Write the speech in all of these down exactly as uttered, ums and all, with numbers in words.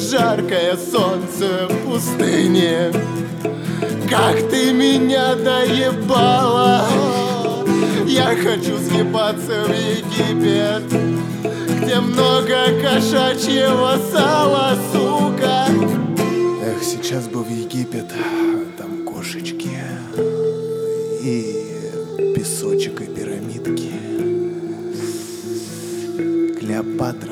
жаркое солнце пустыни. Как ты меня доебала! Я хочу съебаться в Египет, где много кошачьего сала, сука. Эх, сейчас бы в Египет, там кошечки и песочек и пирамидки. Клеопатра,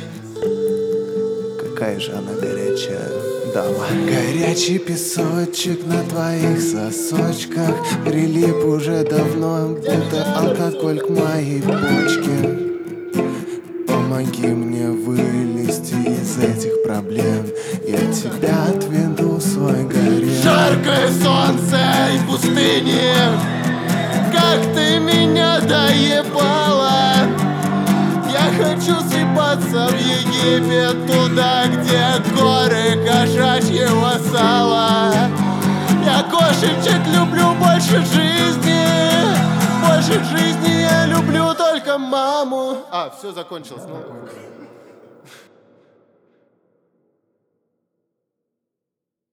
какая же она горячая дама. Горячий песочек на твоих сосочках прилип уже давно, будто алкоголь к моей почке. Помоги мне вылезти из этих проблем, я тебя отведу в свой гарем. Жаркое солнце и пустыни, как ты меня доебала! Я хочу съебаться в Египет, туда, где горы кошачьего сала. Я кошечек люблю больше жизни, больше жизни я люблю только маму. А, все, закончилось. Ну.